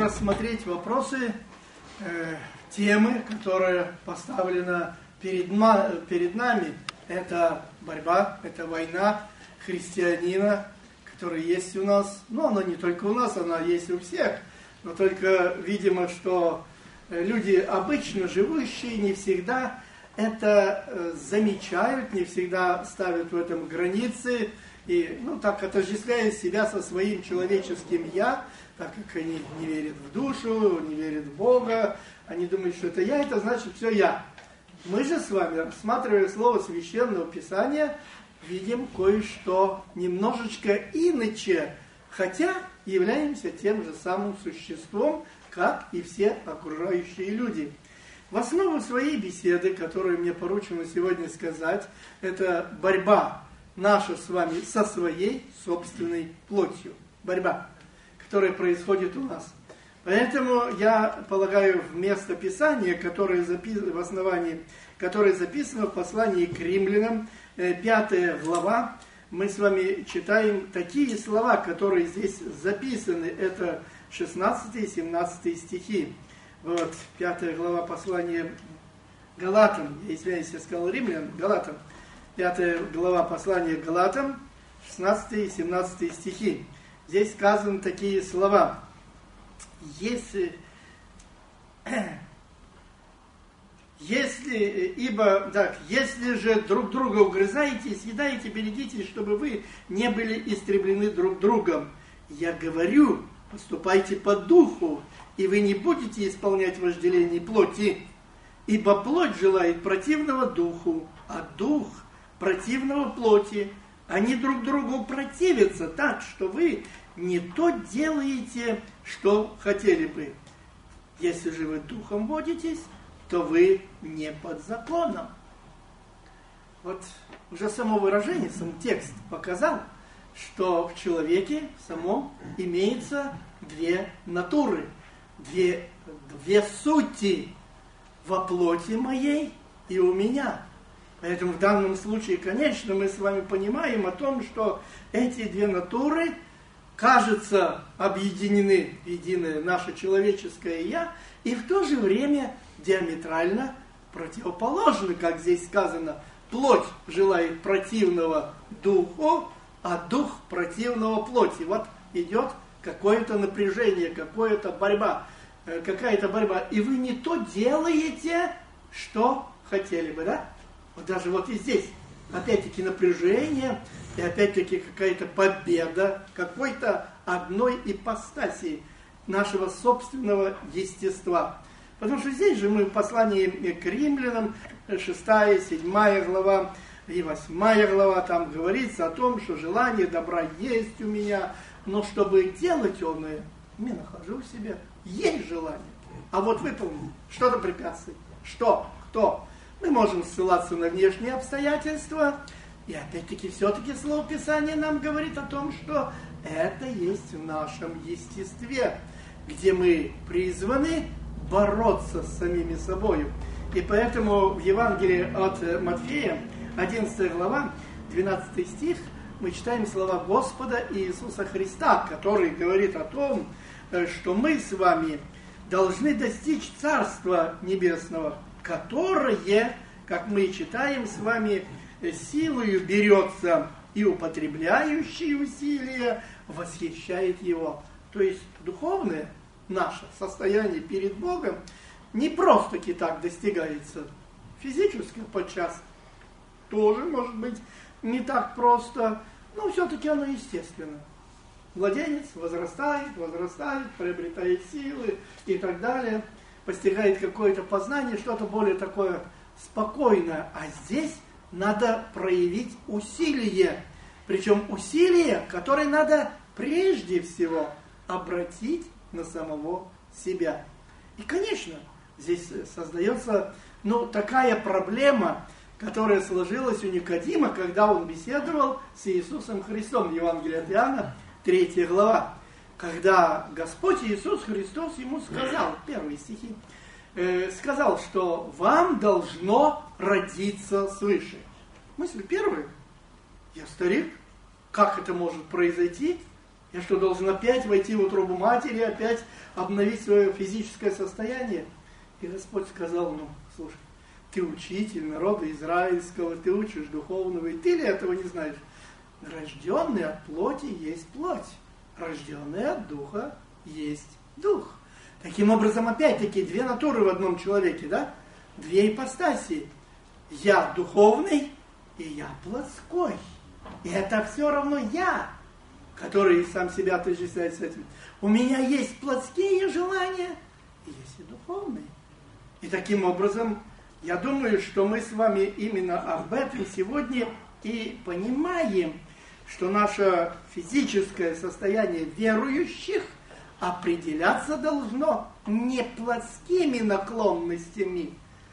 рассмотреть вопросы, темы, которая поставлена перед нами. Это борьба, это война христианина, которая есть у нас. Но она не только у нас, она есть у всех. Но только, видимо, что люди, обычно живущие, не всегда это замечают, не всегда ставят в этом границы. И, так отождествляя себя со своим человеческим «я», так как они не верят в душу, не верят в Бога, они думают, что это «я», это значит все «я». Мы же с вами, рассматривая слово Священного Писания, видим кое-что немножечко иначе, хотя являемся тем же самым существом, как и все окружающие люди. В основу своей беседы, которую мне поручено сегодня сказать, это борьба наша с вами со своей собственной плотью. Борьба, которая происходит у нас. Поэтому я полагаю, в место Писания, которое в основании, которое записано в послании к римлянам, 5 глава, мы с вами читаем такие слова, которые здесь записаны. Это 16 и 17 стихи. 5 глава послания Галатам, я извиняюсь, я сказал римлянам, Галатам. 5 глава послания Галатам, 16 и 17 стихи. Здесь сказаны такие слова. Если же друг друга угрызаете, съедаете, берегитесь, чтобы вы не были истреблены друг другом. Я говорю, поступайте по духу, и вы не будете исполнять вожделение плоти, ибо плоть желает противного духу, а дух противного плоти. Они друг другу противятся так, что вы не то делаете, что хотели бы. Если же вы духом водитесь, то вы не под законом. Уже само выражение, сам текст показал, что в человеке самом имеется две натуры, две сути во плоти моей и у меня. Поэтому в данном случае, конечно, мы с вами понимаем о том, что эти две натуры, кажется, объединены в единое наше человеческое «я», и в то же время диаметрально противоположны, как здесь сказано. Плоть желает противного духу, а дух противного плоти. Идет какое-то напряжение, какая-то борьба. И вы не то делаете, что хотели бы, да? Даже и здесь, опять-таки, напряжение, и опять-таки какая-то победа какой-то одной ипостаси нашего собственного естества. Потому что здесь же мы в послании к римлянам, 6, 7 глава и 8 глава, там говорится о том, что желание добра есть у меня, но чтобы делать оное, не нахожу в себе, есть желание. А выполнить, что-то препятствует. Что? Кто? Мы можем ссылаться на внешние обстоятельства, и опять-таки все-таки Слово Писания нам говорит о том, что это есть в нашем естестве, где мы призваны бороться с самими собой. И поэтому в Евангелии от Матфея, 11 глава, 12 стих, мы читаем слова Господа Иисуса Христа, который говорит о том, что мы с вами должны достичь Царства Небесного, которое, как мы читаем с вами, силою берется и употребляющий усилия восхищает его. То есть духовное наше состояние перед Богом не просто-таки так достигается. Физическое подчас тоже может быть не так просто, но все-таки оно естественно. Младенец возрастает, приобретает силы и так далее, постигает какое-то познание, что-то более такое спокойное. А здесь надо проявить усилие. Причем усилие, которое надо прежде всего обратить на самого себя. И, конечно, здесь создается такая проблема, которая сложилась у Никодима, когда он беседовал с Иисусом Христом. Евангелие от Иоанна, 3 глава. Когда Господь Иисус Христос ему сказал, первые стихи, сказал, что вам должно родиться свыше. Мысль первая. Я старик. Как это может произойти? Я что, должен опять войти в утробу матери, опять обновить свое физическое состояние? И Господь сказал: ну, слушай, ты учитель народа израильского, ты учишь духовного, и ты ли этого не знаешь? Рожденный от плоти есть плоть, рожденный от духа есть дух. Таким образом, опять-таки, две натуры в одном человеке, да? Две ипостаси. Я духовный, и я плотской. И это все равно я, который сам себя отождествляет с этим. У меня есть плотские желания, и есть и духовные. И таким образом, я думаю, что мы с вами именно об этом сегодня и понимаем, что наше физическое состояние верующих определяться должно не плотскими наклонностями,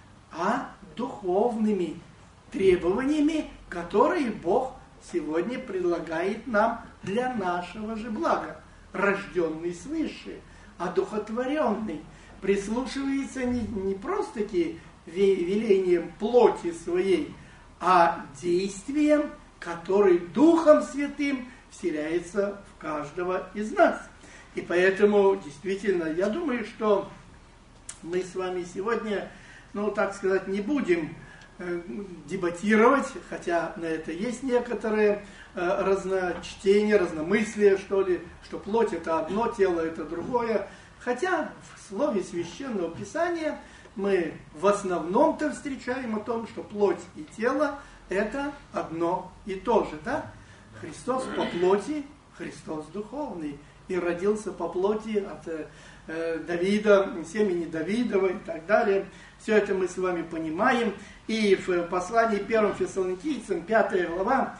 а духовными требованиями, которые Бог сегодня предлагает нам для нашего же блага. Рожденный свыше, одухотворенный, прислушивается не просто-таки велением плоти своей, а действием, который Духом Святым вселяется в каждого из нас. И поэтому, действительно, я думаю, что мы с вами сегодня, так сказать, не будем дебатировать, хотя на это есть некоторые разночтения, разномыслия, что ли, что плоть это одно, тело это другое. Хотя в слове Священного Писания мы в основном-то встречаем о том, что плоть и тело это одно и то же, да? Христос по плоти, Христос духовный, и родился по плоти от Давида, семени Давидова и так далее. Все это мы с вами понимаем. И в послании 1 Фессалоникийцам, 5 глава,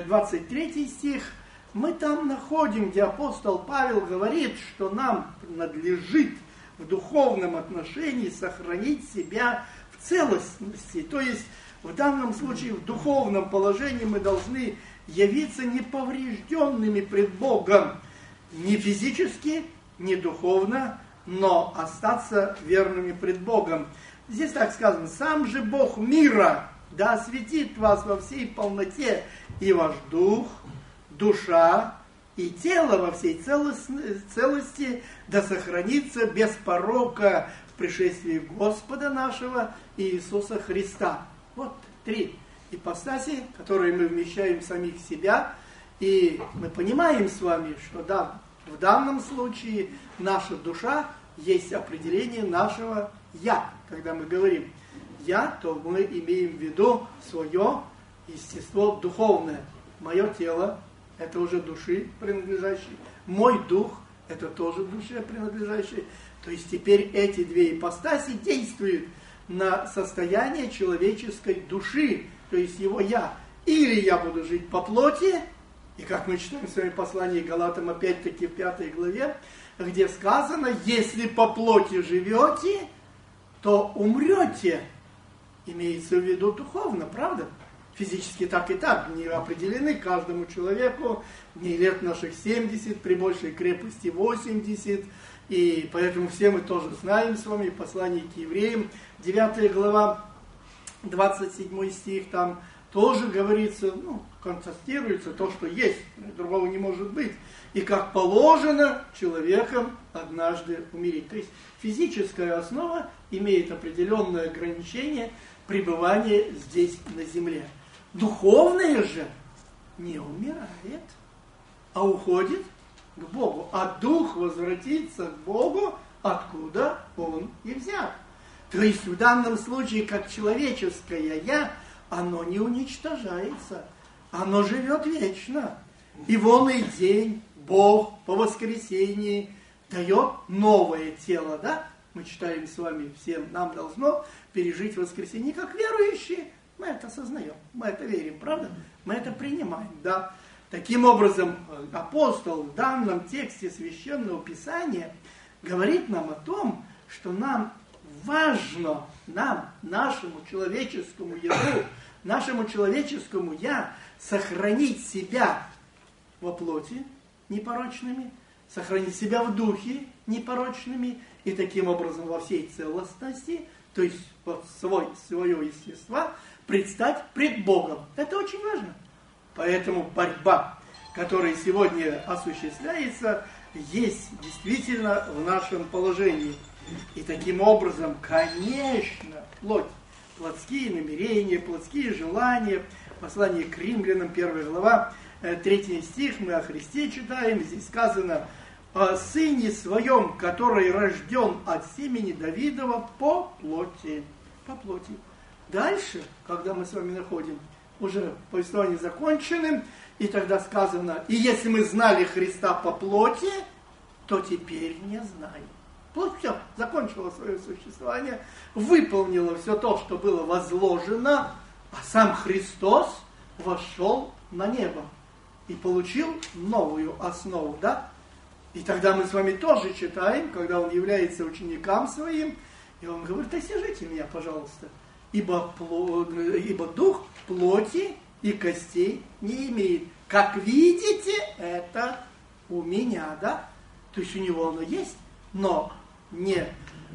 23 стих, мы там находим, где апостол Павел говорит, что нам надлежит в духовном отношении сохранить себя в целостности. То есть, в данном случае, в духовном положении мы должны явиться неповрежденными пред Богом. Не физически, не духовно, но остаться верными пред Богом. Здесь так сказано: «Сам же Бог мира да осветит вас во всей полноте, и ваш дух, душа и тело во всей целости да сохранится без порока в пришествии Господа нашего Иисуса Христа». Вот три ипостаси, которые мы вмещаем в самих себя. И мы понимаем с вами, что да, в данном случае наша душа есть определение нашего «я». Когда мы говорим «я», то мы имеем в виду свое естество духовное. Мое тело – это уже души принадлежащий. Мой дух – это тоже душе принадлежащий. То есть теперь эти две ипостаси действуют на состояние человеческой души, то есть его «я». Или я буду жить по плоти, и как мы читаем в своем послании Галатам, опять-таки в 5 главе, где сказано: «Если по плоти живете, то умрете». Имеется в виду духовно, правда? Физически так и так не определены каждому человеку. Дней лет наших 70, при большей крепости 80. И поэтому все мы тоже знаем с вами послание к евреям, 9 глава, 27 стих, там тоже говорится, констатируется то, что есть, другого не может быть. И как положено человеком однажды умереть. То есть физическая основа имеет определенное ограничение пребывания здесь на земле. Духовное же не умирает, а уходит к Богу. А дух возвратится к Богу, откуда он и взят. То есть в данном случае, как человеческое «я», оно не уничтожается, оно живет вечно. И вон и день Бог по воскресенье дает новое тело, да? Мы читаем с вами, всем нам должно пережить воскресенье как верующие. Мы это осознаем, мы это верим, правда? Мы это принимаем, да? Таким образом, апостол в данном тексте Священного Писания говорит нам о том, что нам важно, нашему человеческому языку, нашему человеческому «я» сохранить себя во плоти непорочными, сохранить себя в духе непорочными и таким образом во всей целостности, то есть вот свое естество, предстать пред Богом. Это очень важно. Поэтому борьба который сегодня осуществляется, есть действительно в нашем положении. И таким образом, конечно, плоть, плотские намерения, плотские желания, послание к римлянам, 1 глава, 3 стих, мы о Христе читаем, здесь сказано о Сыне Своем, который рожден от семени Давидова по плоти. По плоти. Дальше, когда мы с вами находим уже повествование законченным, и тогда сказано, и если мы знали Христа по плоти, то теперь не знаем. Плоть все, закончила свое существование, выполнила все то, что было возложено, а сам Христос вошел на небо и получил новую основу, да? И тогда мы с вами тоже читаем, когда он является ученикам своим, и он говорит, осижите меня, пожалуйста, ибо дух плоти и костей не имеет. Как видите, это у меня, да? То есть у него оно есть, но не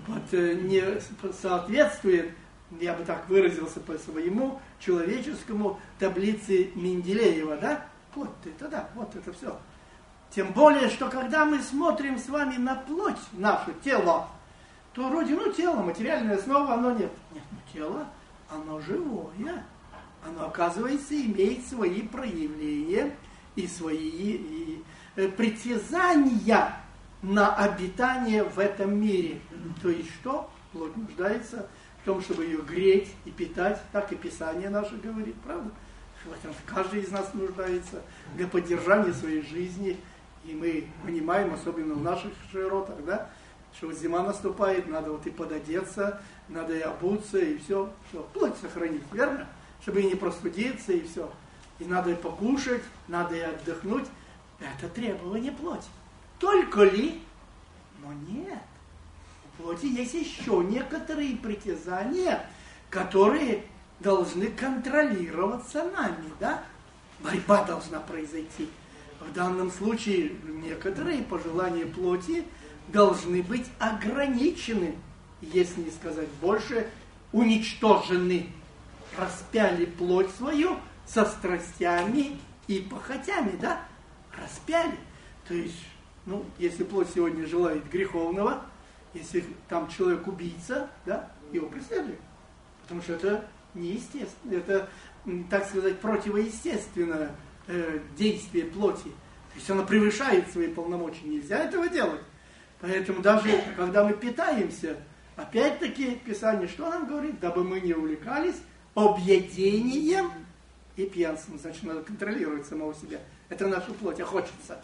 соответствует, я бы так выразился по своему человеческому, таблице Менделеева, да? Вот это, да, вот это все. Тем более, что когда мы смотрим с вами на плоть, наше тело, то вроде, тело, материальная основа, оно нет. Нет, тело, оно живое. Оно, оказывается, имеет свои проявления и свои притязания на обитание в этом мире. То есть что? Плоть нуждается в том, чтобы ее греть и питать, так и Писание наше говорит, правда? В этом каждый из нас нуждается для поддержания своей жизни. И мы понимаем, особенно в наших широтах, да, что вот зима наступает, надо вот и пододеться, надо и обуться, и все, плоть сохранить, верно? Чтобы и не простудиться, и все. И надо и покушать, надо и отдохнуть. Это требование плоти. Только ли? Но нет. У плоти есть еще некоторые притязания, которые должны контролироваться нами, да? Борьба должна произойти. В данном случае некоторые пожелания плоти должны быть ограничены, если не сказать больше, уничтожены. Распяли плоть свою со страстями и похотями, да? Распяли. То есть, если плоть сегодня желает греховного, если там человек убийца, да, его преследуют. Потому что это неестественно, это, так сказать, противоестественное действие плоти. То есть она превышает свои полномочия. Нельзя этого делать. Поэтому даже когда мы питаемся, опять-таки Писание что нам говорит? Дабы мы не увлекались объедением и пьянством. Значит, надо контролировать самого себя. Это наша плоть, охочется.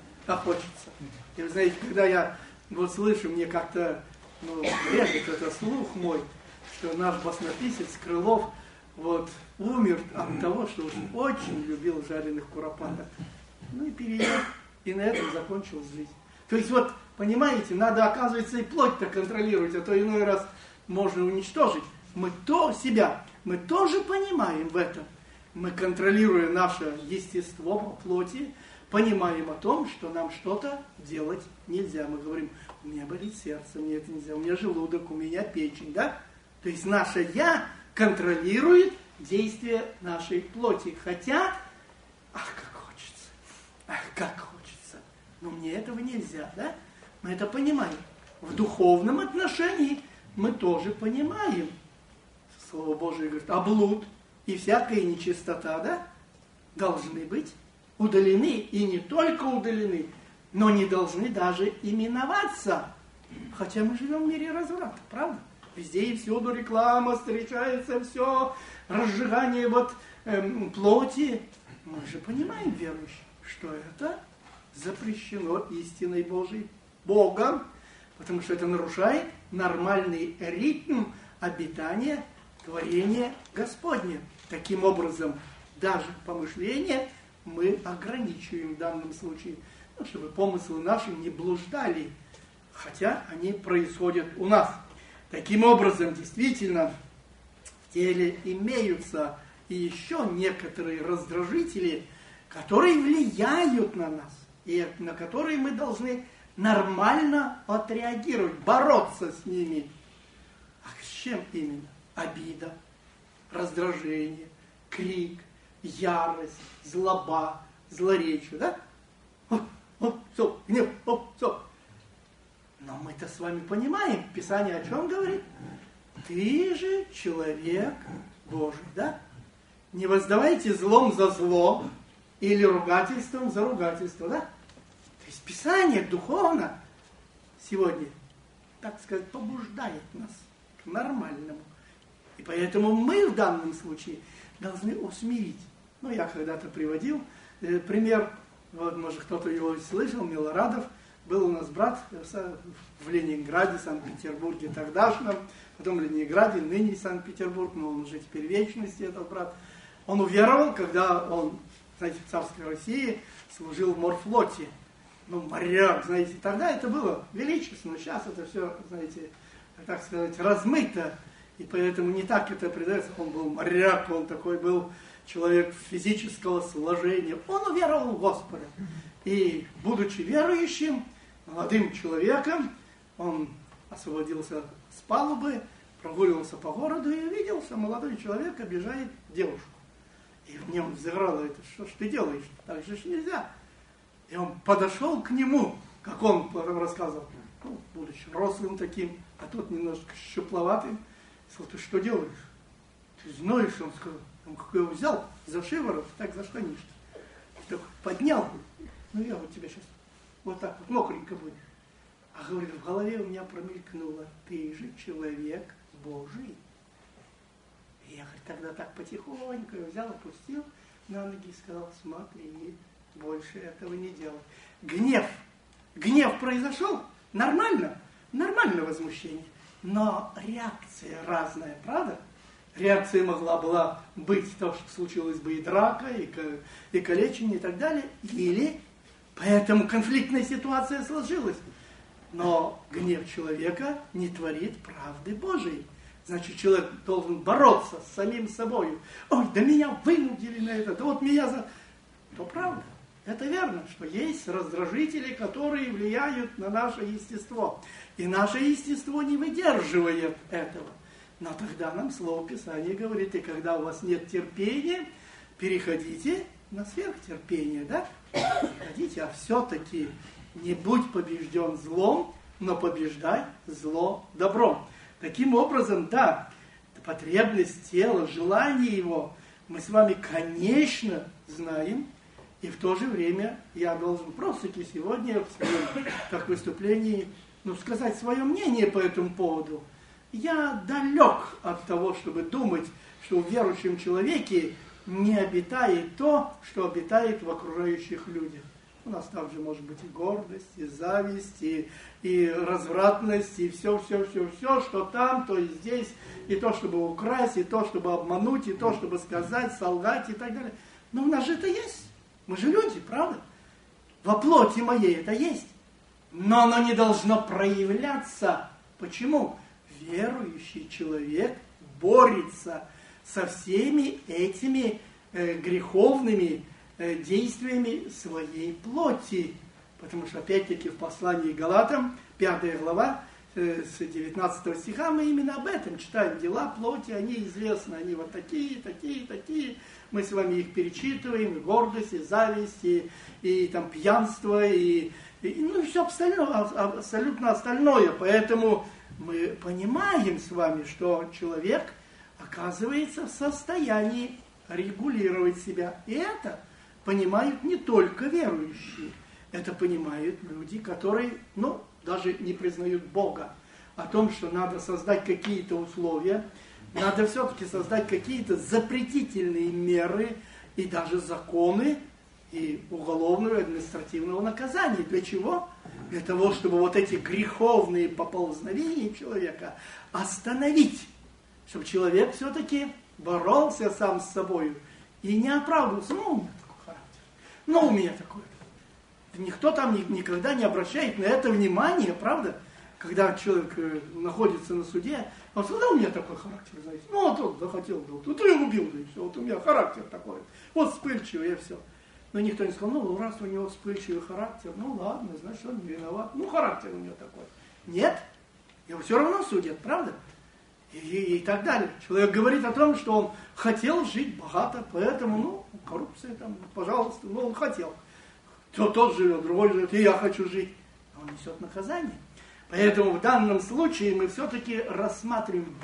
И вы знаете, когда я слышу, мне как-то режет это слух мой, что наш баснописец Крылов умер от того, что очень любил жареных куропаток. И переел, и на этом закончил жизнь. То есть понимаете, надо, оказывается, и плоть-то контролировать, а то иной раз можно уничтожить. Мы тоже понимаем в этом. Мы, контролируя наше естество по плоти, понимаем о том, что нам что-то делать нельзя. Мы говорим, у меня болит сердце, мне это нельзя, у меня желудок, у меня печень, да? То есть наше «я» контролирует действие нашей плоти. Хотя, как хочется. Но мне этого нельзя, да? Мы это понимаем. В духовном отношении мы тоже понимаем. Слово Божие говорит, а блуд и всякая нечистота, да, должны быть удалены. И не только удалены, но не должны даже именоваться. Хотя мы живем в мире разврата, правда? Везде и всюду реклама, встречается все, разжигание плоти. Мы же понимаем, верующие, что это запрещено истиной Божией, Богом, потому что это нарушает нормальный ритм обитания, творения Господня. Таким образом, даже помышления мы ограничиваем в данном случае, чтобы помыслы наши не блуждали, хотя они происходят у нас. Таким образом, действительно, в теле имеются и еще некоторые раздражители, которые влияют на нас, и на которые мы должны нормально отреагировать, бороться с ними. А с чем именно? Обида, раздражение, крик, ярость, злоба, злоречие, да? Все, гнев, все. Но мы-то с вами понимаем, Писание о чем говорит? Ты же человек Божий, да? Не воздавайте злом за зло или ругательством за ругательство, да? То есть Писание духовно сегодня, так сказать, побуждает нас к нормальному. И поэтому мы в данном случае должны усмирить. Ну, я когда-то приводил пример, вот, может, кто-то его слышал, Милорадов. Был у нас брат в Ленинграде, Санкт-Петербурге тогдашнем, потом в Ленинграде, ныне Санкт-Петербург, но он уже теперь в вечности, этот брат. Он уверовал, когда он, знаете, в царской России служил в морфлоте. Ну, моряк, знаете, тогда это было величественно, сейчас это все, знаете, так сказать, размыто, и поэтому не так это придается. Он был моряк, он такой был человек физического сложения. Он уверовал в Господа. И, будучи верующим, молодым человеком, он освободился с палубы, прогуливался по городу и увидел, что молодой человек обижает девушку. И в нем взыграло это: что ж ты делаешь? Так же ж нельзя. И он подошел к нему, как он потом рассказывал, ну, будучи рослым таким, а тот немножко щупловатым, сказал: ты что делаешь? Ты знаешь, он сказал, он как его взял за шиворот, так за штанишки, так поднял. Ну я вот тебя сейчас вот так вот мокренько будет. А говорит, в голове у меня промелькнуло: ты же человек Божий. И я, говорит, тогда так потихоньку взял, опустил на ноги и сказал: смотри, больше этого не делай. Гнев произошел, нормально возмущение, но реакция разная, правда? Реакция могла была быть то, что случилось бы и драка, и калечение, и так далее, или поэтому конфликтная ситуация сложилась. Но гнев человека не творит правды Божией. Значит, человек должен бороться с самим собой. Ой, да меня вынудили на это, да вот меня за... То правда, это верно, что есть раздражители, которые влияют на наше естество. И наше естество не выдерживает этого. Но тогда нам Слово Писания говорит: и когда у вас нет терпения, переходите на сверхтерпение, да? Переходите, а все-таки не будь побежден злом, но побеждай зло добром. Таким образом, да, потребность тела, желание его мы с вами, конечно, знаем, и в то же время я должен просто-таки сегодня в своем так, выступлении сказать свое мнение по этому поводу. Я далек от того, чтобы думать, что в верующем человеке не обитает то, что обитает в окружающих людях. У нас также может быть и гордость, и зависть, и развратность, и все, что там, то и здесь, и то, чтобы украсть, и то, чтобы обмануть, и то, чтобы сказать, солгать и так далее. Но у нас же это есть. Мы же люди, правда? Во плоти моей это есть. Но оно не должно проявляться. Почему? Верующий человек борется со всеми этими греховными действиями своей плоти. Потому что, опять-таки, в послании к Галатам, 5 глава, с 19 стиха, мы именно об этом читаем. Дела плоти, они известны, они вот такие. Мы с вами их перечитываем, и гордость, и зависть, и там пьянство, и все абсолютно остальное. Поэтому мы понимаем с вами, что человек оказывается в состоянии регулировать себя. И это понимают не только верующие. Это понимают люди, которые, даже не признают Бога. О том, что надо создать какие-то условия, надо все-таки создать какие-то запретительные меры и даже законы и уголовного и административного наказания. Для чего? Для того, чтобы вот эти греховные поползновения человека остановить. Чтобы человек все-таки боролся сам с собой и не оправдывался. У меня такой характер. У меня такой. Никто там никогда не обращает на это внимания, правда? Когда человек находится на суде, он сказал: у меня такой характер, знаете. Он захотел, ты убил, да и все. Вот у меня характер такой. Вот вспыльчивый, и все. Но никто не сказал: раз у него вспыльчивый характер, ладно, значит, он не виноват. Характер у него такой. Нет, его все равно судят, правда? И так далее. Человек говорит о том, что он хотел жить богато, поэтому, коррупция там, пожалуйста, он хотел. тот живет, другой живет, и я хочу жить. Он несет наказание. Поэтому в данном случае мы все-таки рассматриваем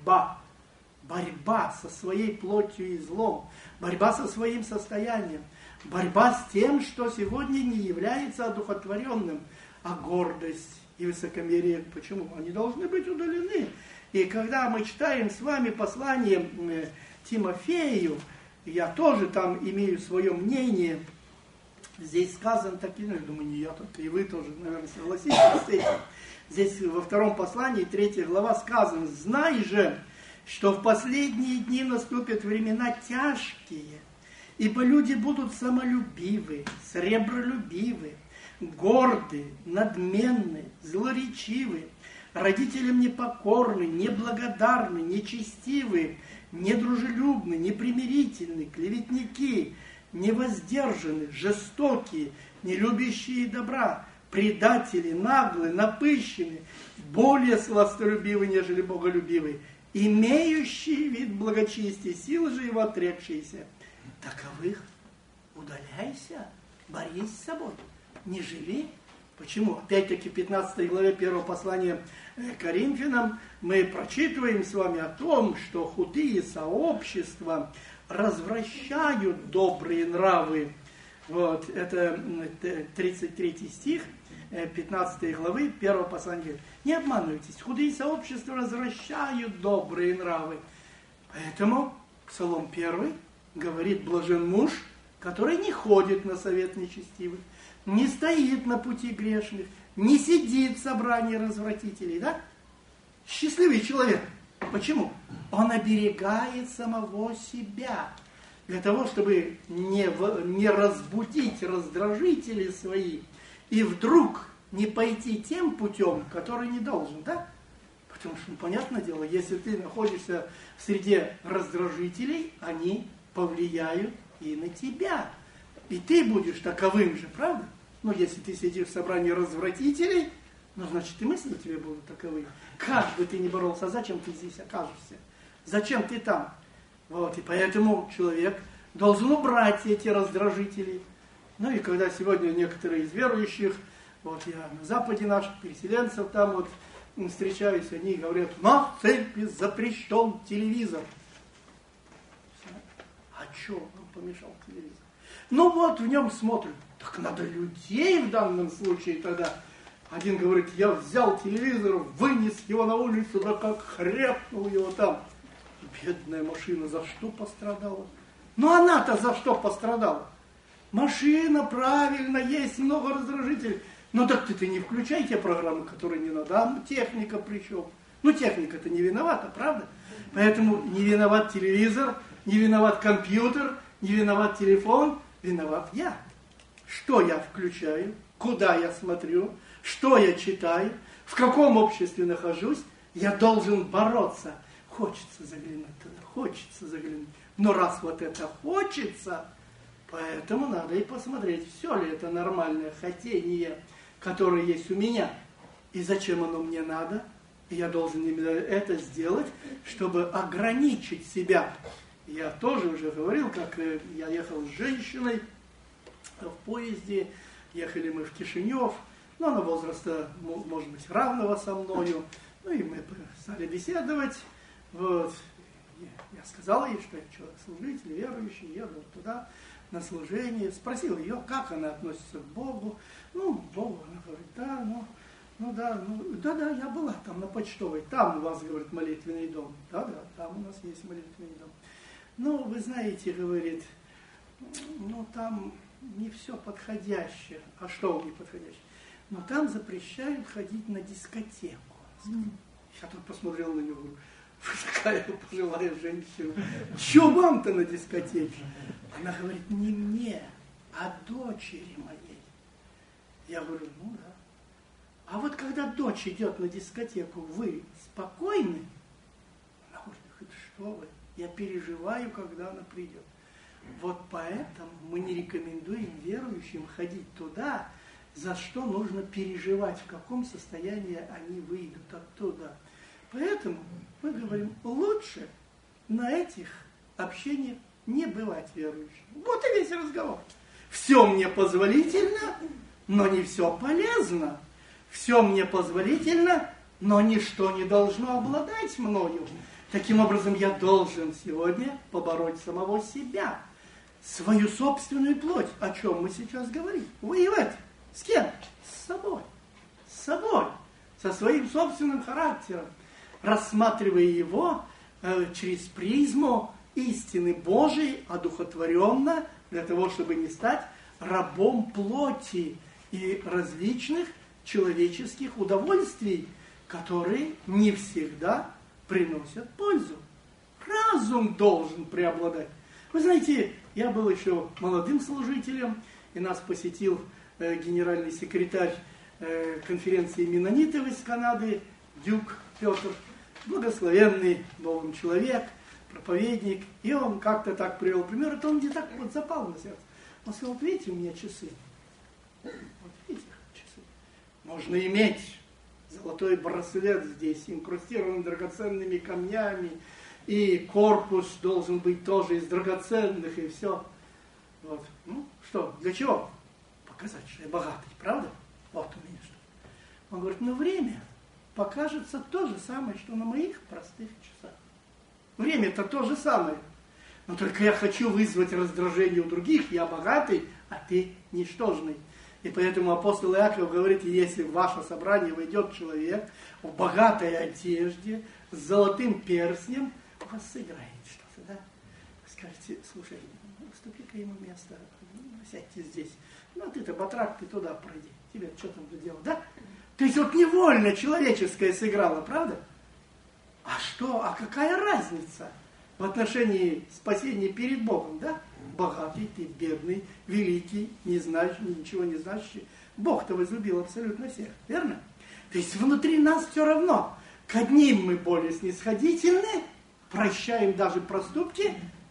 борьба со своей плотью и злом, борьба со своим состоянием, борьба с тем, что сегодня не является одухотворенным, а гордость и высокомерие. Почему? Они должны быть удалены. И когда мы читаем с вами послание Тимофею, я тоже там имею свое мнение, здесь сказано такие, я думаю, не я только, и вы тоже, наверное, согласитесь с этим. Здесь во втором послании, 3 глава сказано: «Знай же, что в последние дни наступят времена тяжкие, ибо люди будут самолюбивы, сребролюбивы, горды, надменны, злоречивы, родителям непокорны, неблагодарны, нечестивы, недружелюбны, непримирительны, клеветники, невоздержаны, жестокие, не любящие добра, предатели, наглые, напыщенные, более сластолюбивы, нежели боголюбивые, имеющие вид благочестия, силы же его отрекшиеся. Таковых удаляйся, борись с собой, не живи». Почему? Опять-таки в 15 главе 1 послания к Коринфянам мы прочитываем с вами о том, что худые сообщества развращают добрые нравы. Вот, это 33 стих 15 главы 1 послания. Не обманывайтесь, худые сообщества развращают добрые нравы. Поэтому Псалом 1 говорит: блажен муж, который не ходит на совет нечестивых, не стоит на пути грешных, не сидит в собрании развратителей. Да? Счастливый человек. Почему? Он оберегает самого себя. Для того, чтобы не разбудить раздражители свои и вдруг не пойти тем путем, который не должен. Да? Потому что, понятное дело, если ты находишься в среде раздражителей, они повлияют и на тебя. И ты будешь таковым же, правда? Но если ты сидишь в собрании развратителей, ну, значит, и мысли тебе будут таковы. Как бы ты ни боролся, зачем ты здесь окажешься? Зачем ты там? Вот, и поэтому человек должен убрать эти раздражители. Ну, и когда сегодня некоторые из верующих, вот я на Западе наших переселенцев там вот встречаюсь, они говорят: на церкви запрещен телевизор. А что нам помешал телевизор? Ну вот, в нем смотрят. Так надо людей в данном случае тогда. Один говорит: я взял телевизор, вынес его на улицу, да как хряпнул его там. Бедная машина за что пострадала? Ну она-то за что пострадала? Машина, правильно, есть много раздражителей. Ну так ты не включай те программы, которые не надо. А техника причем. Ну техника-то не виновата, правда? Поэтому не виноват телевизор, не виноват компьютер, не виноват телефон, виноват я. Что я включаю, куда я смотрю, что я читаю, в каком обществе нахожусь, я должен бороться. Хочется заглянуть туда, хочется заглянуть. Но раз вот это хочется, поэтому надо и посмотреть, все ли это нормальное хотение, которое есть у меня, и зачем оно мне надо. И я должен именно это сделать, чтобы ограничить себя. Я тоже уже говорил, как я ехал с женщиной в поезде, ехали мы в Кишинев, но она возраста, может быть, равного со мною. Ну и мы стали беседовать. Вот. Я сказал ей, что я человек служитель, верующий, еду туда на служение. Спросил ее, как она относится к Богу. Ну, к Богу, она говорит, да, я была там на Почтовой. Там у вас, говорит, молитвенный дом. Да, там у нас есть молитвенный дом. Ну, вы знаете, говорит, ну там не все подходящее. А что не подходящее? Но там запрещают ходить на дискотеку. Я тут посмотрел на него, говорю: вы такая пожилая женщина, что вам-то на дискотеке? Она говорит: не мне, а дочери моей. Я говорю: ну да. А вот когда дочь идет на дискотеку, вы спокойны? Она говорит: что вы, я переживаю, когда она придет. Вот поэтому мы не рекомендуем верующим ходить туда, за что нужно переживать, в каком состоянии они выйдут оттуда. Поэтому мы говорим, лучше на этих общениях не бывать верующим. Вот и весь разговор. Все мне позволительно, но не все полезно. Все мне позволительно, но ничто не должно обладать мною. Таким образом, я должен сегодня побороть самого себя, свою собственную плоть. О чем мы сейчас говорим? Воевать. С кем? С собой. С собой. Со своим собственным характером. Рассматривая его через призму истины Божией, одухотворенно, для того, чтобы не стать рабом плоти и различных человеческих удовольствий, которые не всегда приносят пользу. Разум должен преобладать. Вы знаете, я был еще молодым служителем, и нас посетил генеральный секретарь конференции меннонитов из Канады, Дюк Петр, благословенный новый человек, проповедник. И он как-то так привел пример, это он мне так вот запал на сердце. Он сказал, вот видите, у меня часы. Вот видите, часы. Можно иметь золотой браслет здесь, инкрустированный драгоценными камнями, и корпус должен быть тоже из драгоценных, и все. Вот. Ну, что, для чего? Показать, что я богатый, правда? Вот у меня что. Он говорит, ну время покажется то же самое, что на моих простых часах. Время-то то же самое. Но только я хочу вызвать раздражение у других, я богатый, а ты ничтожный. И поэтому апостол Иаков говорит, если в ваше собрание войдет человек в богатой одежде, с золотым перстнем, у вас сыграет что-то, да? Вы скажете, слушай, уступи-ка ему место, сядьте здесь. Ну, ты-то батрак, ты туда пройди. Тебе что там делать, да? То есть вот невольно человеческое сыграло, правда? А что, а какая разница в отношении спасения перед Богом, да? Богатый ты, бедный, великий, не знающий, ничего не знающий. Бог-то возлюбил абсолютно всех, верно? То есть внутри нас все равно. К одним мы более снисходительны, прощаем даже проступки,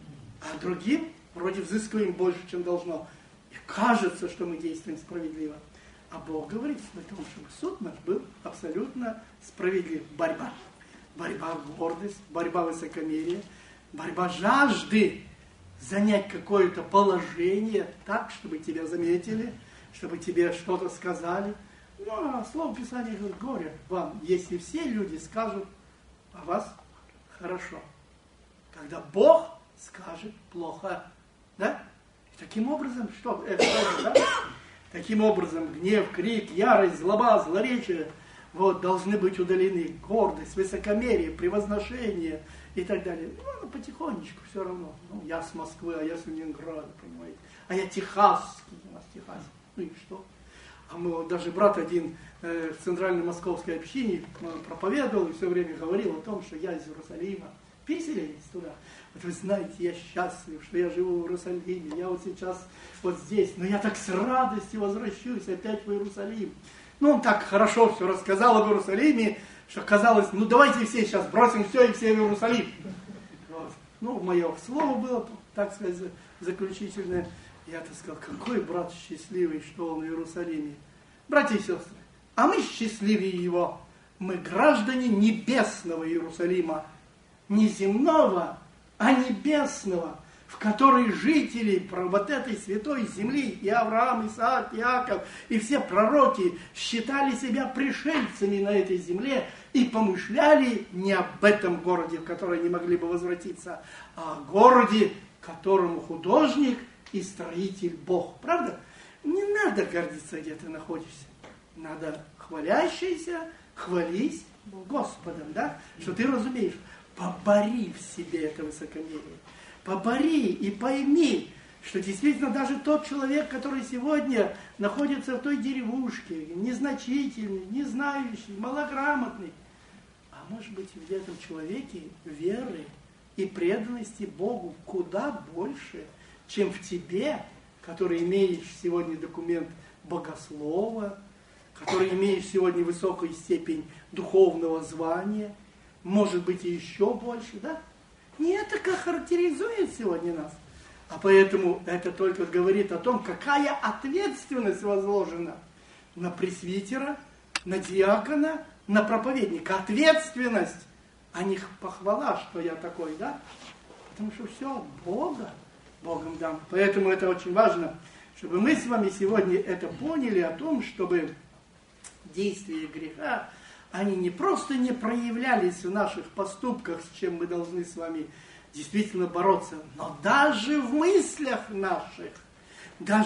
а другим вроде взыскиваем больше, чем должно. И кажется, что мы действуем справедливо. А Бог говорит в том, чтобы суд наш был абсолютно справедлив. Борьба. Борьба гордость, борьба высокомерия, борьба жажды занять какое-то положение так, чтобы тебя заметили, чтобы тебе что-то сказали. Ну, а Слово Писания говорит, горе вам, если все люди скажут о вас хорошо. Когда Бог скажет плохо. Да? И таким образом, что это да? Таким образом, гнев, крик, ярость, злоба, злоречие вот, должны быть удалены. Гордость, высокомерие, превозношение и так далее. Ну, потихонечку все равно. Ну, я с Москвы, а я с Ленинграда, понимаете. А я техасский, у нас Техас. Ну и что? А мы вот даже брат один в центральной московской общине проповедовал и все время говорил о том, что я из Иерусалима. Переселенец туда. Вот вы знаете, я счастлив, что я живу в Иерусалиме. Я вот сейчас вот здесь. Но я так с радостью возвращусь опять в Иерусалим. Ну, он так хорошо все рассказал об Иерусалиме, что казалось, ну давайте все сейчас бросим все и все в Иерусалим. Вот. Ну, мое слово было, так сказать, заключительное. Я-то сказал, какой брат счастливый, что он в Иерусалиме. Братья и сестры, а мы счастливее его. Мы граждане небесного Иерусалима. Не земного, а небесного, в которой жители вот этой святой земли, и Авраам, Исаак, Иаков, и все пророки считали себя пришельцами на этой земле и помышляли не об этом городе, в который не могли бы возвратиться, а о городе, которому художник и строитель Бог. Правда? Не надо гордиться, где ты находишься. Надо хвалящийся, хвались Господом, да? Что ты разумеешь. Побори в себе это высокомерие. Побори и пойми, что действительно даже тот человек, который сегодня находится в той деревушке, незначительный, не знающий, малограмотный, а может быть в этом человеке веры и преданности Богу куда больше, чем в тебе, который имеешь сегодня документ богослова, который имеешь сегодня высокую степень духовного звания, может быть, и еще больше, да? Не это как характеризует сегодня нас. А поэтому это только говорит о том, какая ответственность возложена на пресвитера, на диакона, на проповедника. Ответственность, а не похвала, что я такой, да? Потому что все Бога, Богом дан. Поэтому это очень важно. Чтобы мы с вами сегодня это поняли о том, чтобы действия греха, они не просто не проявлялись в наших поступках, с чем мы должны с вами действительно бороться, но даже в мыслях наших, для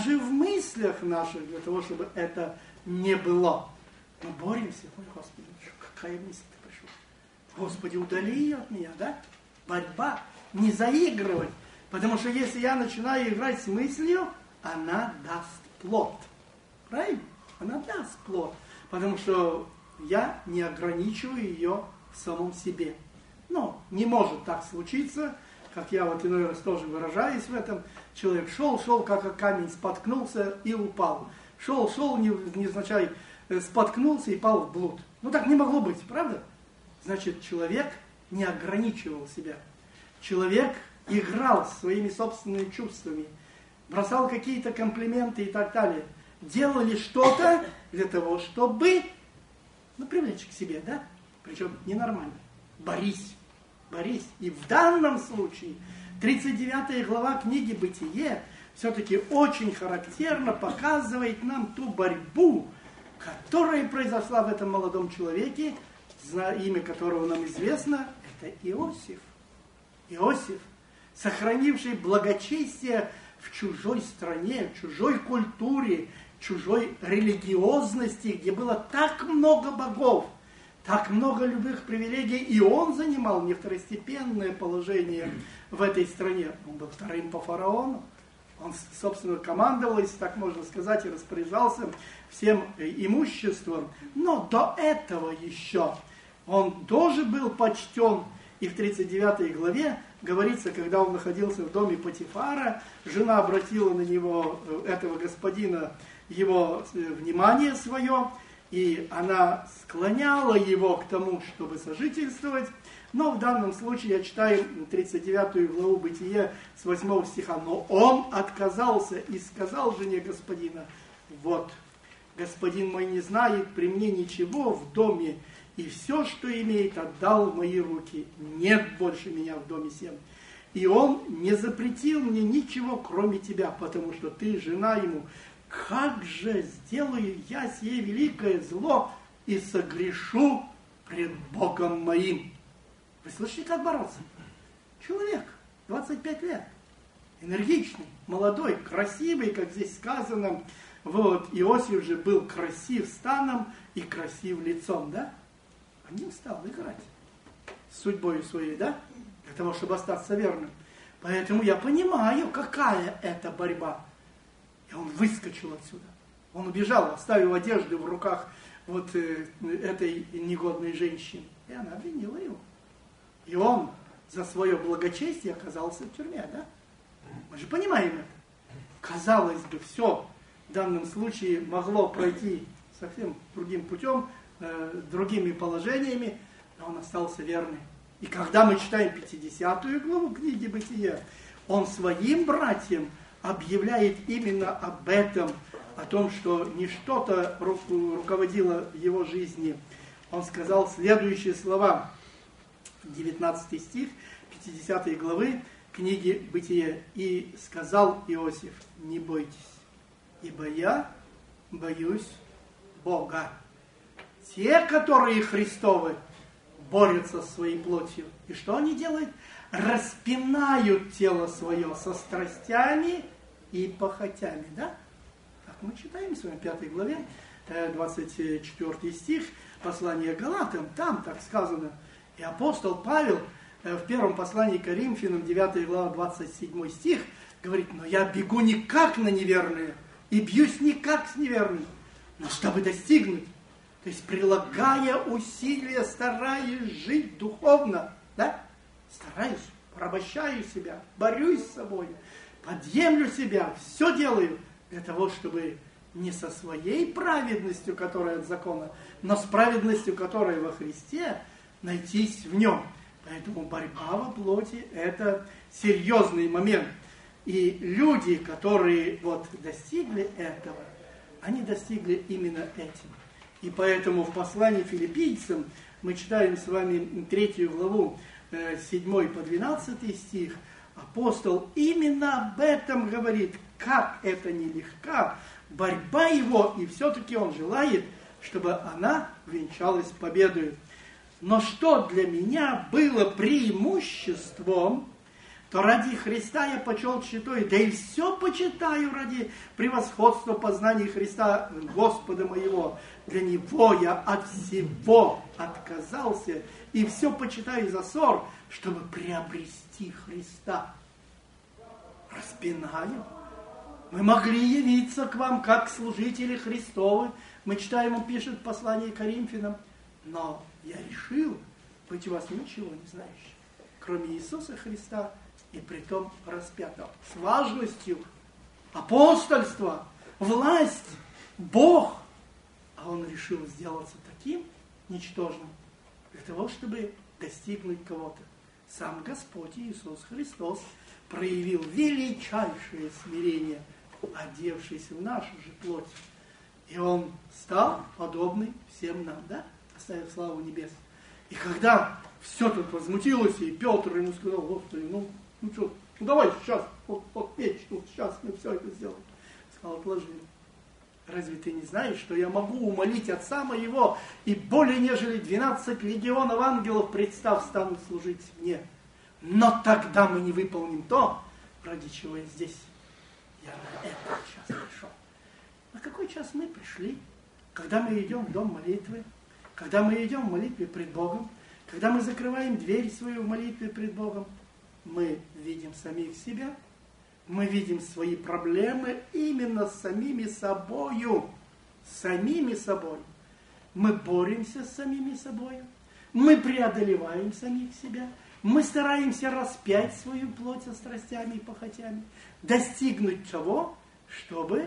того, чтобы это не было. Мы боремся. Ой, Господи, какая мысль-то пришла? Господи, удали ее от меня, да? Борьба. Не заигрывать. Потому что если я начинаю играть с мыслью, она даст плод. Правильно? Она даст плод. Потому что я не ограничиваю ее в самом себе. Но не может так случиться, как я вот иной раз тоже выражаюсь в этом. Человек шел, как камень, споткнулся и упал. Шел, невзначай споткнулся и пал в блуд. Ну так не могло быть, правда? Значит, человек не ограничивал себя. Человек играл своими собственными чувствами, бросал какие-то комплименты и так далее. Делали что-то для того, чтобы привлечь к себе, да? Причем ненормально. Борись. И в данном случае 39 глава книги «Бытие» все-таки очень характерно показывает нам ту борьбу, которая произошла в этом молодом человеке, имя которого нам известно, это Иосиф. Иосиф, сохранивший благочестие в чужой стране, в чужой культуре, чужой религиозности, где было так много богов, так много любых привилегий, и он занимал не второстепенное положение в этой стране. Он был вторым по фараону. Он, собственно, командовал, если так можно сказать, и распоряжался всем имуществом. Но до этого еще он тоже был почтен. И в 39 главе говорится, когда он находился в доме Потифара, жена обратила на него, этого господина, его внимание свое, и она склоняла его к тому, чтобы сожительствовать. Но в данном случае я читаю 39 главу Бытие с 8 стиха. Но он отказался и сказал жене господина: вот, господин мой не знает при мне ничего в доме, и все, что имеет, отдал в мои руки. Нет больше меня в доме сем. И он не запретил мне ничего, кроме тебя, потому что ты жена ему. Как же сделаю я сие великое зло и согрешу пред Богом моим? Вы слышите, как бороться? Человек, 25 лет, энергичный, молодой, красивый, как здесь сказано. Вот, Иосиф же был красив станом и красив лицом, да? А не стал играть с судьбой своей, да? Для того, чтобы остаться верным. Поэтому я понимаю, какая это борьба. И он выскочил отсюда. Он убежал, оставив одежды в руках вот этой негодной женщины. И она обвинила его. И он за свое благочестие оказался в тюрьме, да? Мы же понимаем это. Казалось бы, все в данном случае могло пройти совсем другим путем, другими положениями, но он остался верным. И когда мы читаем 50 главу книги Бытия, он своим братьям объявляет именно об этом, о том, что не что-то руководило его жизни. Он сказал следующие слова, 19 стих 50 главы книги Бытия. «И сказал Иосиф: не бойтесь, ибо я боюсь Бога. Те, которые Христовы, борются со своей плотью». И что они делают? Распинают тело свое со страстями и похотями. Да? Так мы читаем в своей 5 главе, 24 стих, послание Галатам. Там так сказано. И апостол Павел в первом послании к Коринфянам, 9 глава, 27 стих, говорит: но я бегу не как на неверные, и бьюсь не как с неверным, но чтобы достигнуть. То есть прилагая усилия, стараюсь жить духовно, да? Стараюсь, порабощаю себя, борюсь с собой, подъемлю себя, все делаю для того, чтобы не со своей праведностью, которая от закона, но с праведностью, которая во Христе, найтись в нем. Поэтому борьба во плоти – это серьезный момент. И люди, которые вот достигли этого, они достигли именно этим. И поэтому в послании филиппийцам мы читаем с вами 3 главу, 7 по 12 стих, апостол именно об этом говорит. как это нелегка борьба его, и все-таки он желает, чтобы она венчалась победой. Но что для меня было преимуществом, то ради Христа я почел читой, да и все почитаю ради превосходства познаний Христа, Господа моего. Для Него я от всего отказался, и все почитаю за ссор, чтобы приобрести Христа. Распинаю. Мы могли явиться к вам, как служители Христовы. Мы читаем, он пишет в послании к Коринфянам. Но я решил быть у вас ничего не знающим, кроме Иисуса Христа, и притом распятого. С важностью апостольства, власть, Бог. А он решил сделаться таким ничтожным, для того, чтобы достигнуть кого-то. Сам Господь Иисус Христос проявил величайшее смирение, одевшись в нашу же плоть. И он стал подобный всем нам, да? Оставив славу небес. И когда все тут возмутилось, и Петр ему сказал: Господи, ну что, ну давай сейчас, вот печь, тут сейчас мы все это сделаем. Сказал: отложи. Разве ты не знаешь, что я могу умолить Отца моего, и более нежели 12 легионов ангелов, представ, станут служить мне? Но тогда мы не выполним то, ради чего я здесь. Я на этот час пришел. На какой час мы пришли? Когда мы идем в дом молитвы, когда мы идем в молитве пред Богом, когда мы закрываем дверь свою в молитве пред Богом, мы видим самих себя, мы видим свои проблемы именно с самими собою. Самими собой. Мы боремся с самими собой. Мы преодолеваем самих себя. Мы стараемся распять свою плоть со страстями и похотями. Достигнуть того, чтобы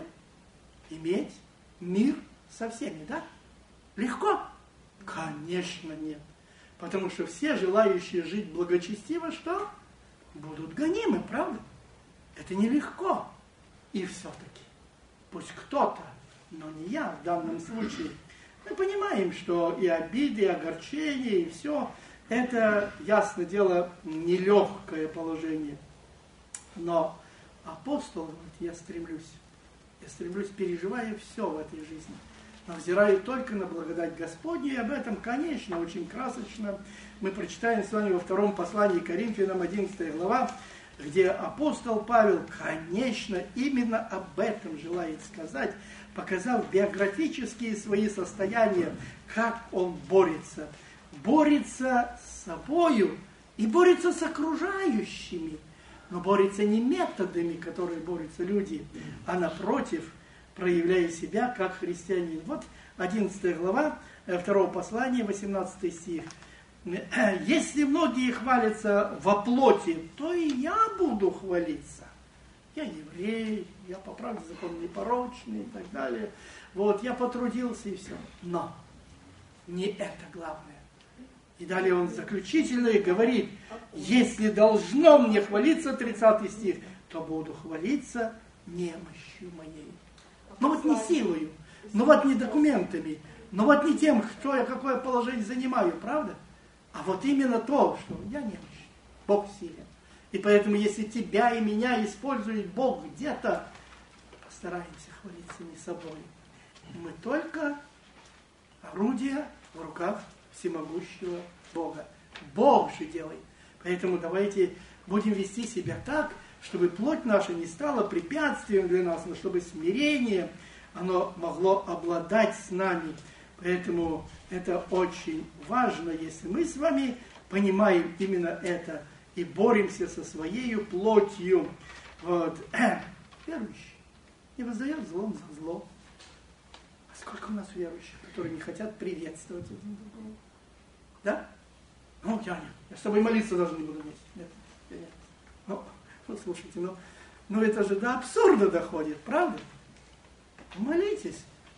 иметь мир со всеми, да? Легко? Конечно, нет. Потому что все желающие жить благочестиво, что? Будут гонимы, правда? Это нелегко. И все-таки, пусть кто-то, но не я в данном случае, мы понимаем, что и обиды, и огорчения, и все, это, ясно дело, нелегкое положение. Но апостол, вот, я стремлюсь, переживая все в этой жизни, но взираю только на благодать Господню, и об этом, конечно, очень красочно мы прочитаем с вами во втором послании к Коринфянам, 11 глава, где апостол Павел, конечно, именно об этом желает сказать, показав биографические свои состояния, как он борется. Борется с собою и борется с окружающими. Но борется не методами, которые борются люди, а напротив, проявляя себя как христианин. Вот 11 глава 2 послания, 18 стих. Если многие хвалятся во плоти, то и я буду хвалиться. Я еврей, я по правде закон непорочный и так далее. Вот, я потрудился и все. Но не это главное. И далее он заключительно говорит: если должно мне хвалиться, 30 стих, то буду хвалиться немощью моей. Ну вот не силою, ну вот не документами, ну вот не тем, кто я, какое положение занимаю, правда? А вот именно то, что я немощен, Бог силен. И поэтому, если тебя и меня использует Бог где-то, постараемся хвалиться не собой. Мы только орудия в руках всемогущего Бога. Бог же делает. Поэтому давайте будем вести себя так, чтобы плоть наша не стала препятствием для нас, но чтобы смирение, оно могло обладать с нами. Поэтому это очень важно, если мы с вами понимаем именно это и боремся со своей плотью. Вот. Верующий не воздает злом за зло. А сколько у нас верующих, которые не хотят приветствовать один другого? Да? Ну, я нет. Я с тобой молиться даже не буду вместе. Нет, я нет. Ну, слушайте, ну это же до абсурда доходит, правда? Молитесь.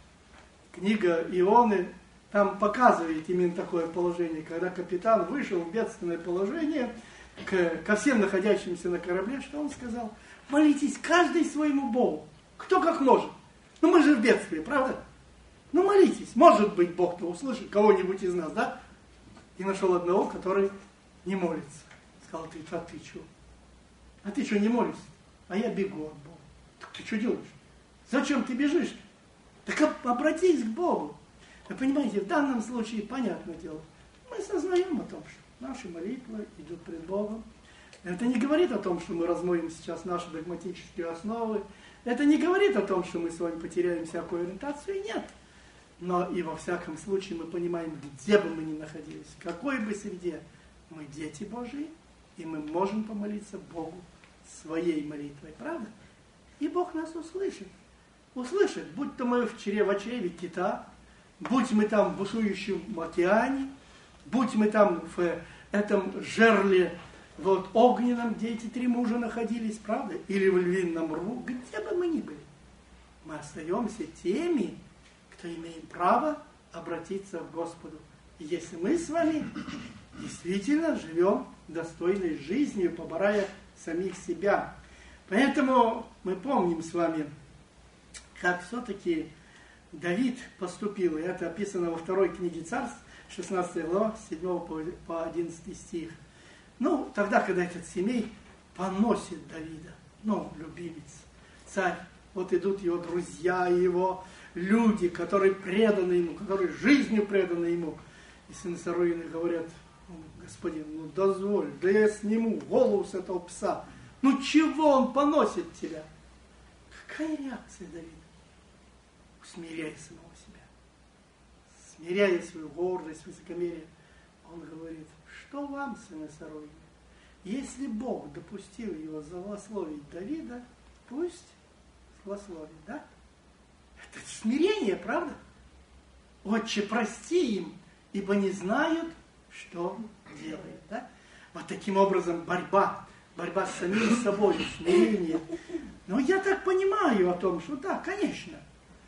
Книга Ионы там показывает именно такое положение, когда капитан вышел в бедственное положение ко всем находящимся на корабле, что он сказал? Молитесь каждый своему Богу, кто как может. Ну мы же в бедствии, правда? Ну молитесь, может быть Бог-то услышит кого-нибудь из нас, да? И нашел одного, который не молится. Сказал: ты что? А ты что, не молишься? А я бегу от Бога. Так ты что делаешь? Зачем ты бежишь? Так обратись к Богу. Вы понимаете, в данном случае, понятное дело, мы сознаем о том, что наши молитвы идут пред Богом. Это не говорит о том, что мы размоем сейчас наши догматические основы. Это не говорит о том, что мы с вами потеряем всякую ориентацию. Нет. Но и во всяком случае мы понимаем, где бы мы ни находились, в какой бы среде, мы дети Божьи, и мы можем помолиться Богу своей молитвой. Правда? И Бог нас услышит. Услышит, будь то мы в чреве кита, будь мы там в бушующем океане, будь мы там в этом жерле вот, огненном, где эти 3 мужа находились, правда? Или в львином рву, где бы мы ни были. Мы остаемся теми, кто имеет право обратиться к Господу. И если мы с вами действительно живем достойной жизнью, поборая самих себя. Поэтому мы помним с вами, как все-таки Давид поступил. И это описано во 2 книге Царств, 16 глава, с 7 по 11 стих. Ну, тогда, когда этот семей поносит Давида, любимец, царь, вот идут его друзья, его люди, которые преданы ему, которые жизнью преданы ему. И сыны Саруины говорят: господин, дозволь, да я сниму голову с этого пса. Чего он поносит тебя? Какая реакция Давида? Смиряя самого себя, смиряя свою гордость, высокомерие, он говорит: что вам, сыны Саруины? Если Бог допустил его злословить Давида, пусть злословит, да? Это смирение, правда? Отче, прости им, ибо не знают, что делают, да? Вот таким образом борьба с самим собой, смирение. Но я так понимаю о том, что да, конечно,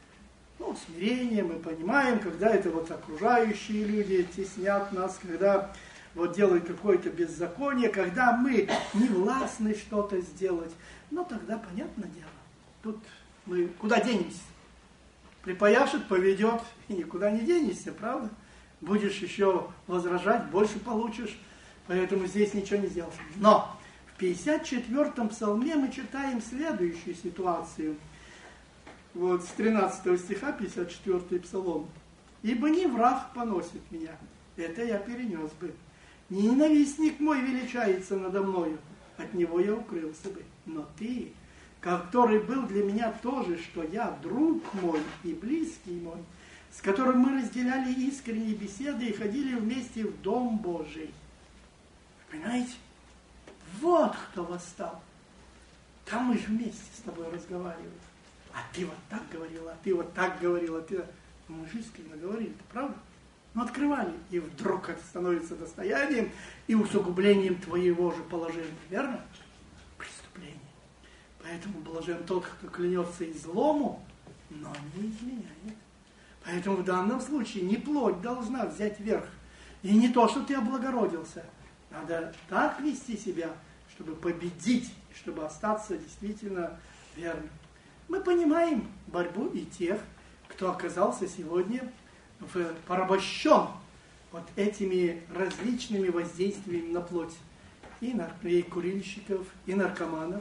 смирение мы понимаем, когда это вот окружающие люди теснят нас, когда вот делают какое-то беззаконие, когда мы не властны что-то сделать. Тогда понятное дело, тут мы куда денемся? Припояшет, поведет, и никуда не денешься, правда? Будешь еще возражать, больше получишь, поэтому здесь ничего не сделаешь. Но в 54-м псалме мы читаем следующую ситуацию. Вот с 13 стиха, 54-й псалом. «Ибо не враг поносит меня». Это я перенес бы. «Не ненавистник мой величается надо мною, от него я укрылся бы. Но ты, который был для меня тоже, что я друг мой и близкий мой, с которым мы разделяли искренние беседы и ходили вместе в Дом Божий». Понимаете? Вот кто восстал. Там мы же вместе с тобой разговаривали. А ты вот так говорила, а ты вот так говорила, мы же искренне говорили, правда? Открывали, и вдруг это становится достоянием и усугублением твоего же положения, верно? Преступление. Поэтому блажен тот, кто клянется и злому, но не изменяет. Поэтому в данном случае не плоть должна взять верх. И не то, что ты облагородился. Надо так вести себя, чтобы победить, чтобы остаться действительно верным. Мы понимаем борьбу и тех, кто оказался сегодня порабощен вот этими различными воздействиями на плоть. И курильщиков, и наркоманов,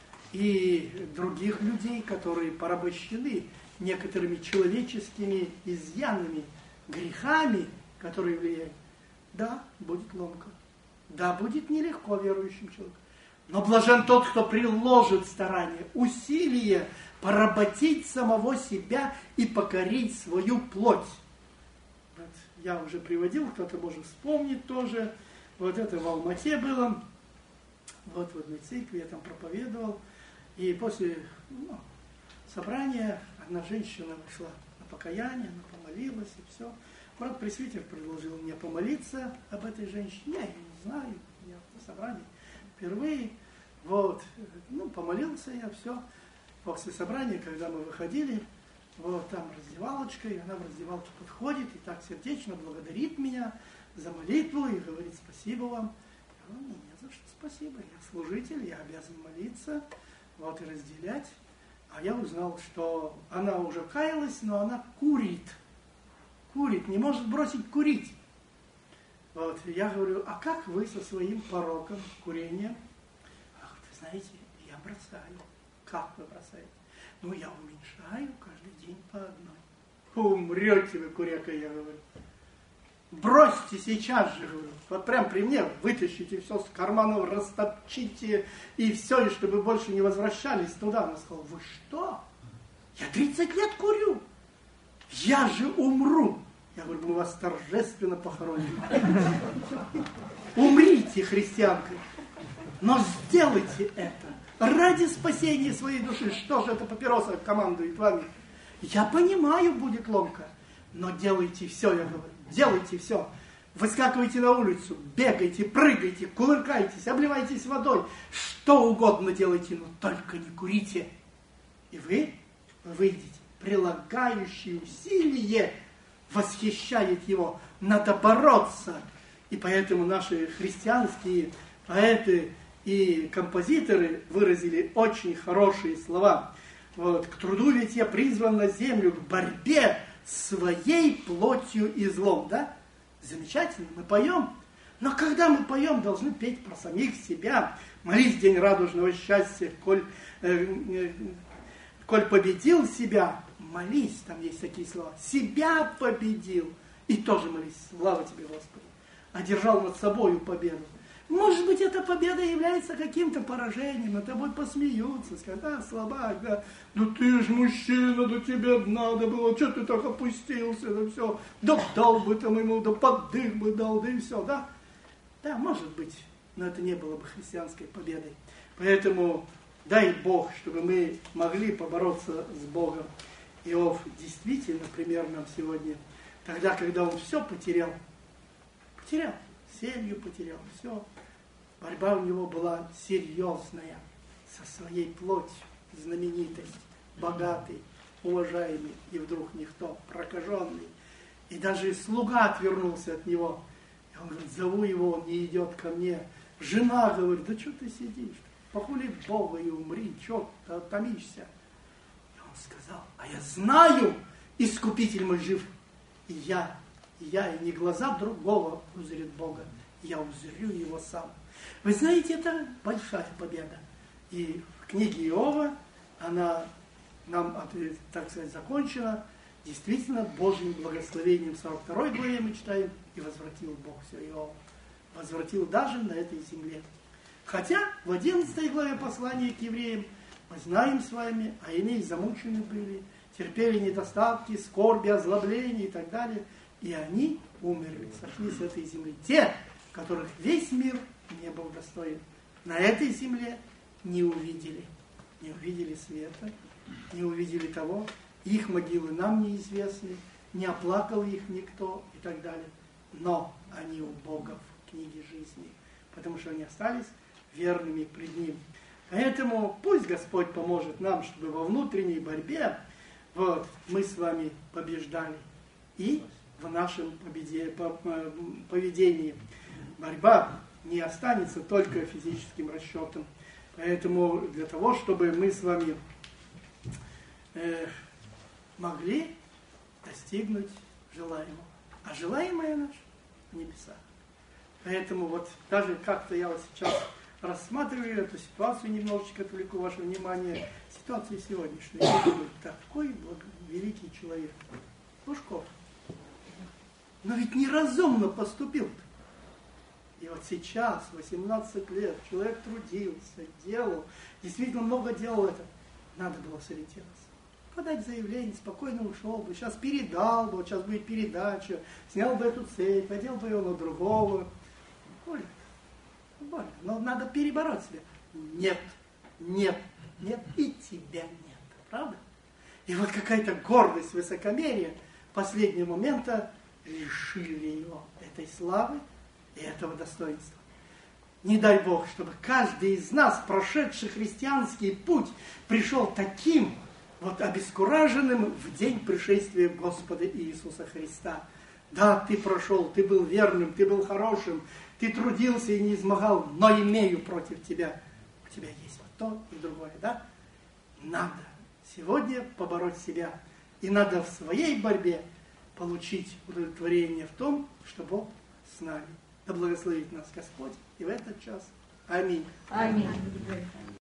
и других людей, которые порабощены некоторыми человеческими изъянами, грехами, которые влияют. Да, будет ломка. Да, будет нелегко верующим человеком. Но блажен тот, кто приложит старание, усилие поработить самого себя и покорить свою плоть. Вот я уже приводил, кто-то может вспомнить тоже. Вот это в Алмате было. Вот в одной церкви я там проповедовал. И после собрания одна женщина вышла на покаяние, она помолилась и все. Брат-пресвитер предложил мне помолиться об этой женщине. Я ее не знаю, я на собрании впервые. Вот, помолился я, все. После собрания, когда мы выходили, вот там раздевалочка, и она в раздевалке подходит и так сердечно благодарит меня за молитву и говорит: спасибо вам. Я говорю: не за что спасибо, я служитель, я обязан молиться, вот и разделять. А я узнал, что она уже каялась, но она курит. Курит, не может бросить курить. Вот, я говорю: а как вы со своим пороком курения? Ах, вы знаете, я бросаю. Как вы бросаете? Ну, я уменьшаю каждый день по одной. Умрете вы, куряка, я говорю. Бросьте сейчас же, говорю. Вот прям при мне вытащите все с карманов, растопчите и все, и чтобы больше не возвращались туда. Она сказала, вы что? Я 30 лет курю. Я же умру. Я говорю, мы вас торжественно похороним. Умрите, христианка. Но сделайте это ради спасения своей души. Что же эта папироса командует вами? Я понимаю, будет ломка. Но делайте все, я говорю. Делайте все. Выскакивайте на улицу, бегайте, прыгайте, кувыркайтесь, обливайтесь водой. Что угодно делайте, но только не курите. И вы выйдете. Прилагающие усилие восхищает его. Надо бороться. И поэтому наши христианские поэты и композиторы выразили очень хорошие слова. Вот, к труду ведь я призван на землю, к борьбе своей плотью и злом. Да? Замечательно, мы поем. Но когда мы поем, должны петь про самих себя. Молись, день радужного счастья, коль победил себя, молись, там есть такие слова. Себя победил. И тоже молись, слава тебе, Господи. Одержал над собою победу. Может быть, эта победа является каким-то поражением, над тобой посмеются, скажут, да, слабак, да, ну ты ж мужчина, да тебе надо было, что ты так опустился, да все, да дал бы там ему, да поддых бы дал, да и все, да. Да, может быть, но это не было бы христианской победой. Поэтому дай Бог, чтобы мы могли побороться с Богом. Иов действительно пример нам сегодня, тогда, когда он все потерял, семью потерял, все. Борьба у него была серьезная, со своей плотью, знаменитость, богатый, уважаемый, и вдруг никто, прокаженный. И даже слуга отвернулся от него. И он говорит, зову его, он не идет ко мне. Жена говорит, да что ты сидишь? Похули Бога и умри, что ты томишься? И он сказал, а я знаю, Искупитель мой жив. И я и не глаза другого узрит Бога, я узрю его сам. Вы знаете, это большая победа. И в книге Иова она нам, так сказать, закончена действительно Божьим благословением. 42 главе мы читаем, и возвратил Бог все Иова. Возвратил даже на этой земле. Хотя в 11 главе послания к евреям мы знаем с вами, а иные замучены были, терпели недостатки, скорби, озлобления и так далее. И они умерли, сошли с этой земли. Те, которых весь мир не был достоин, на этой земле не увидели света, не увидели того, их могилы нам неизвестны, не оплакал их никто и так далее. Но они у Бога в книге жизни, потому что они остались верными пред Ним. Поэтому пусть Господь поможет нам, чтобы во внутренней борьбе мы с вами побеждали. И в нашем поведении борьба не останется только физическим расчетом. Поэтому для того, чтобы мы с вами могли достигнуть желаемого. А желаемое наше в небесах. Поэтому даже как-то я сейчас рассматриваю эту ситуацию, немножечко отвлеку ваше внимание, ситуацию сегодняшнюю. Я думаю, такой великий человек, Лужков. Но ведь неразумно поступил-то. И вот сейчас, 18 лет, человек трудился, делал, действительно много делал это. Надо было сориентироваться. Подать заявление, спокойно ушел бы, сейчас передал бы, сейчас будет передача, снял бы эту цепь, одел бы его на другого. Больно. Но надо перебороть себя. Нет, и тебя нет. Правда? И вот какая-то гордость, высокомерие последнего момента лишили его этой славы и этого достоинства. Не дай Бог, чтобы каждый из нас, прошедший христианский путь, пришел таким обескураженным в день пришествия Господа Иисуса Христа. Да, ты прошел, ты был верным, ты был хорошим, ты трудился и не измогал, но имею против тебя. У тебя есть то и другое, да? Надо сегодня побороть себя. И надо в своей борьбе получить удовлетворение в том, что Бог с нами. Да благословит нас Господь и в этот час. Аминь. Аминь.